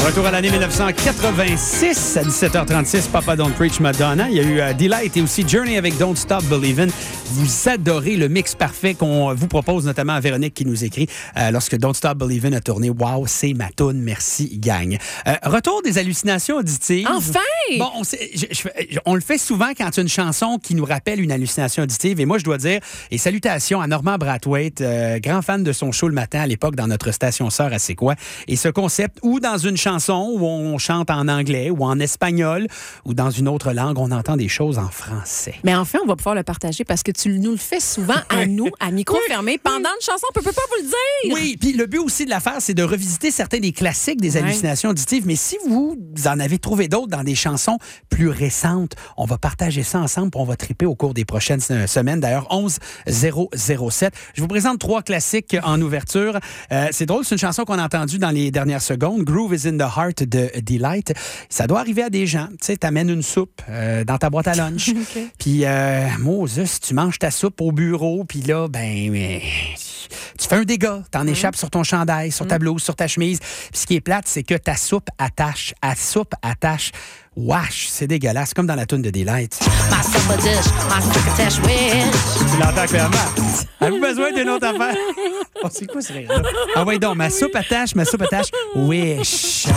Retour à l'année 1986 à 17h36, Papa Don't Preach Madonna. Il y a eu Delight et aussi Journey avec Don't Stop Believin'. Vous adorez le mix parfait qu'on vous propose, notamment à Véronique qui nous écrit lorsque Don't Stop Believin' a tourné. Wow, c'est ma toune, merci, gang. Retour des hallucinations auditives. Enfin! Bon, on le fait souvent quand il y a une chanson qui nous rappelle une hallucination auditive. Et moi, je dois dire, et salutations à Normand Brathwaite, grand fan de son show le matin à l'époque dans notre station sœur à C'est quoi. Et ce concept où dans une chanson où on chante en anglais ou en espagnol ou dans une autre langue, on entend des choses en français. Mais enfin, on va pouvoir le partager parce que tu nous le fais souvent à nous, à micro fermé, pendant une chanson. On peut pas vous le dire. Oui, puis le but aussi de l'affaire, c'est de revisiter certains des classiques des hallucinations auditives. Mais si vous en avez trouvé d'autres dans des chansons plus récentes, on va partager ça ensemble et on va triper au cours des prochaines semaines. D'ailleurs, 11-007. Je vous présente 3 classiques en ouverture. C'est drôle, c'est une chanson qu'on a entendue dans les dernières secondes. Groove is in the Heart de Delight. Ça doit arriver à des gens. Tu sais, t'amènes une soupe dans ta boîte à lunch. Okay. Puis, Moses, tu manges ta soupe au bureau, puis là, tu fais un dégât. T'en échappes sur ton chandail, sur ta blouse, sur ta chemise. Puis ce qui est plate, c'est que ta soupe attache. Wesh, c'est dégueulasse, comme dans la toune de Delight. Tu l'entends clairement. Avez-vous besoin d'une autre affaire? Oh, c'est quoi ce rire-là? Ah ouais, donc, ma soupe attache. Wish.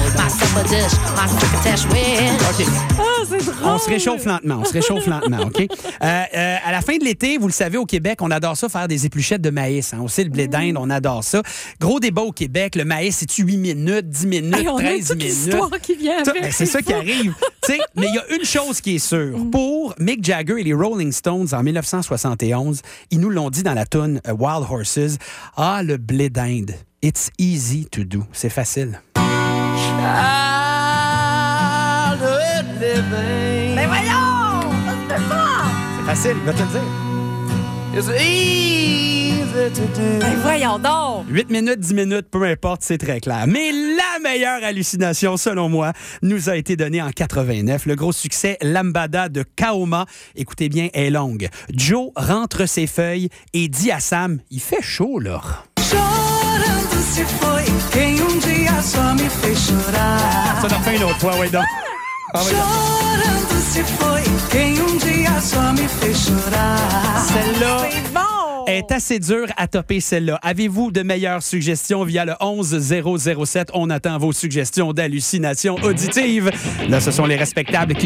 OK. Ah, c'est drôle. On se réchauffe lentement, OK? À la fin de l'été, vous le savez, au Québec, on adore ça faire des épluchettes de maïs. Hein? Aussi, le blé d'Inde, on adore ça. Gros débat au Québec, le maïs, c'est-tu 8 minutes, 10 minutes, 13 minutes? On a toute l'histoire qui vient avec. C'est ça qui arrive. Mais il y a une chose qui est sûre. Pour Mick Jagger et les Rolling Stones en 1971, ils nous l'ont dit dans la toune Wild Horses. Ah, le blé d'Inde. It's easy to do. C'est facile. Mais voyons! Ça se fait pas! C'est facile, il va te le dire. It's easy to do. Mais voyons donc! 8 minutes, 10 minutes, peu importe, c'est très clair. Mais la meilleure hallucination, selon moi, nous a été donnée en 89. Le gros succès, Lambada de Kaoma. Écoutez bien, est longue. Joe rentre ses feuilles et dit à Sam, il fait chaud, là. Chorando se foi quem dia só me fez chorar. Ça en refait une autre fois, oui, donc. Ah, oui, donc. Chorando se foi quem dia só me fez chorar. Celle-là C'est bon! est assez dure à topper, celle-là. Avez-vous de meilleures suggestions via le 11-007? On attend vos suggestions d'hallucinations auditives. Là, ce sont les respectables qui